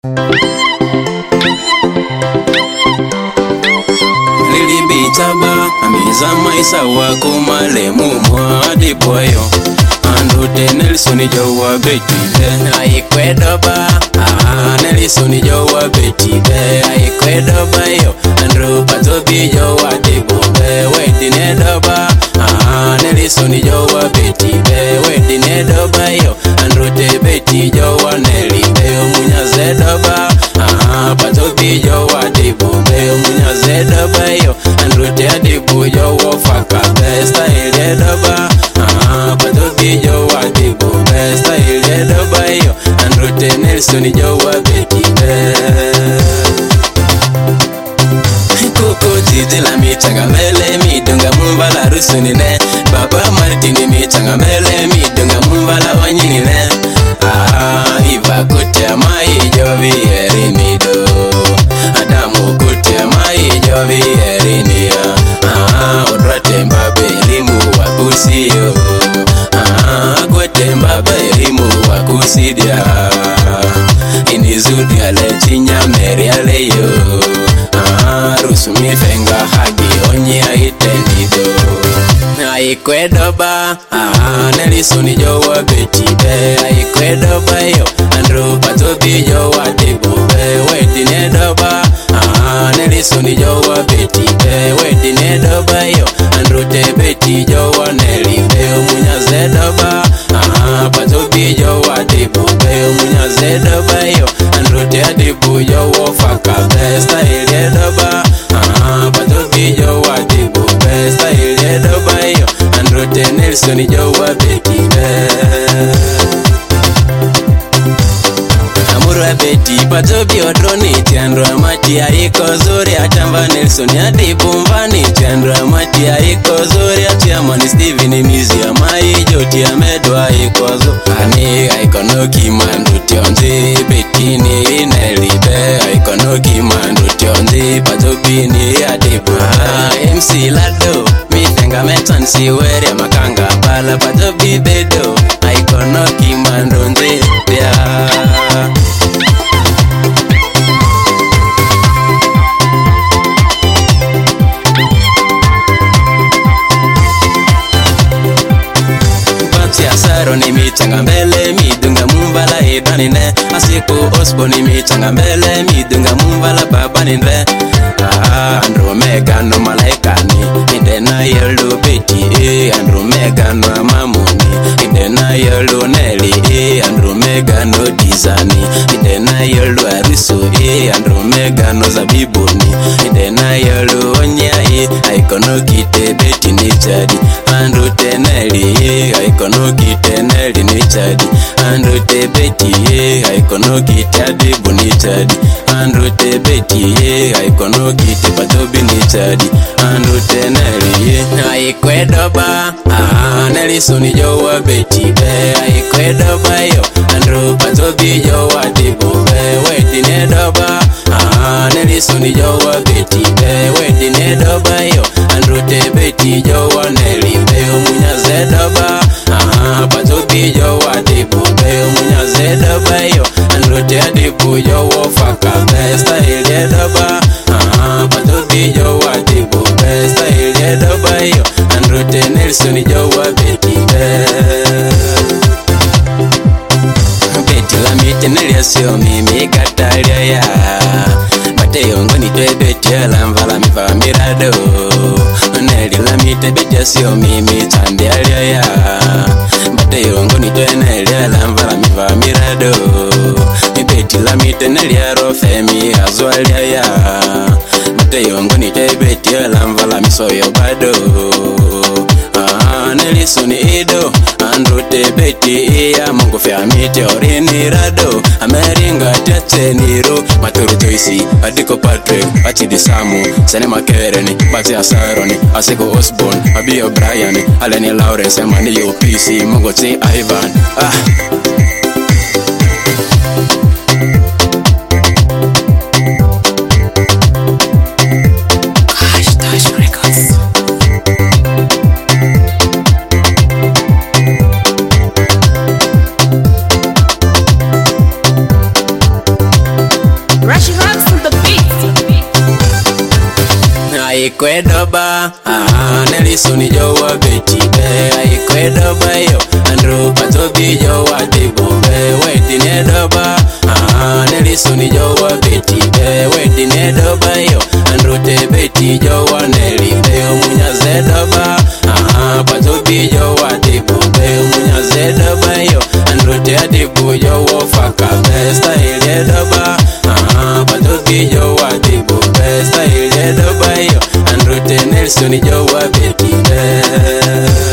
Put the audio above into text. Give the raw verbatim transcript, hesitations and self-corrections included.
Lilibichaba amizama isa wako malemu mwadi boyo Andute Nelson jowa beti be Aikwedoba ah Nelson jowa beti be Aikwedoba yo Andru patobi jowa dibu be Wedi nedoba ah Nelson jowa beti be Wedi nedoba yo Andrute beti jowa neli be Munya zedoba ah patobi jowa dibu be Munya zedoba yo Andrute adibu jowa faka be Style dedoba ah patobi jowa dibu be Style dedoba yo Andrute Nelson jowa beti be Koko titi la michanga mele midunga mumbala rusunine Baba Martini michanga mele midunga mumbala wanyinine Ah, iva kutia mai jovi erinido Adamu kutia mai jovi erinia Ah, udrate mbabe elimu wakusiyo Ah, kwete mbabe elimu wakusidia Inizudi alechinya meri aleyo Ah, rusumi fenga hagi onye aitendido Aikwedoba ah Nelson jowa beti be Aikwedoba yo Andru patobi jowa dibu be Wedi nedoba ah Nelson jowa beti be Wedi nedoba yo Andru te beti jowa neli be Munya zedoba ah patobi jowa dibu be Munya zedoba yo Andru te adibu jowa faka be Style dedoba ah patobi jowa dibu be Style dedoba yo Andrute Nelson jowa beti be Amurwa beti patobi odroni Tiandra mati ya iko zuri Atamba Nelson ya dibumvani Tiandra mati ya iko zuri Atiamani Steven mizi ya mai Joti ya medwa iko zo Ani aikonoki mandu tionzi Beti ni nelibe Aikonoki mandu tionzi Patobi ni ya dibu ah, M C Lado Mitenga metan siweri ya makanga Bala patobi bedo Aikonoki mandu nzi yeah. Asaro ni michanga mbele midunga mumbala idanine Asiku osbo ni michanga mbele midunga mumbala babanine Ah, Andromega no malaikani Idena yelu beti eh Andromega no amamuni Idena yelu neli eh Andromega no dizani Idena yelu arisu eh Andromega no zabibuni Idena yelu onya eh Aikono kite beti ni chadi Andrute neli eh Aikono kite neli ni chadi Andrute beti eh Aikono kite adibu ni chadi Andrute beti eh Aikono kite patobi ni chadi Andrute neli eh Aikwedoba ah Nelson jowa beti be Aikwedoba yo Andru patobi jowa dibu be Wedi nedoba ah Nelson jowa beti be Wedi nedoba yo Andrute beti jowa neli be Munya zedoba ah patobi jowa dibu be Munya zedoba yo Andrute adibu jowa faka be Style dedoba ah patobi jowa dibu be Style dedoba yo Andrute Nelson jowa beti be Beti la mite nelia sio mimi katalia ya Bate yongo nitwe beti ya lamvala mifa mirado Neli la mite beti ya sio mimi tandialia ya Bate yongo nitwe nelia lamvala mifa mirado Beti la mite nelia rofemi azwalia ya Bate yongo nitwe beti ya lamvala misoyo bado Ah, Nelson ido Andrute beti iya Mungu fya mite orini rado Ameringa tete niro Maturu Joyce Adiko Patrick Achidi Samu Sene Makereni Bati Asaroni Asiko Osborne Abio Brian Aleni Lawrence Emani yo P C Mungu ti Ivan Ah Hashtag Records. Aikwedoba, ah, Nelson Jowa Betty Be, Aikwedoba yo, Andrew Patobi Jowa Debobe, Wedding Edoba, ah, Nelson Jowa Betty Be, Wedding Edoba yo, Andrew Te Betty Jowa Nelly Be, Munya Zedoba, ah, Patobi Jowa Debobe, Munya Zedoba yo, Andrew Te Adebo Jowa Faka Be, Style Edoba, ah, Patobi Jowa Debobe, Style Edoba yo, Andrew Te Nelson Jowa Betty Be.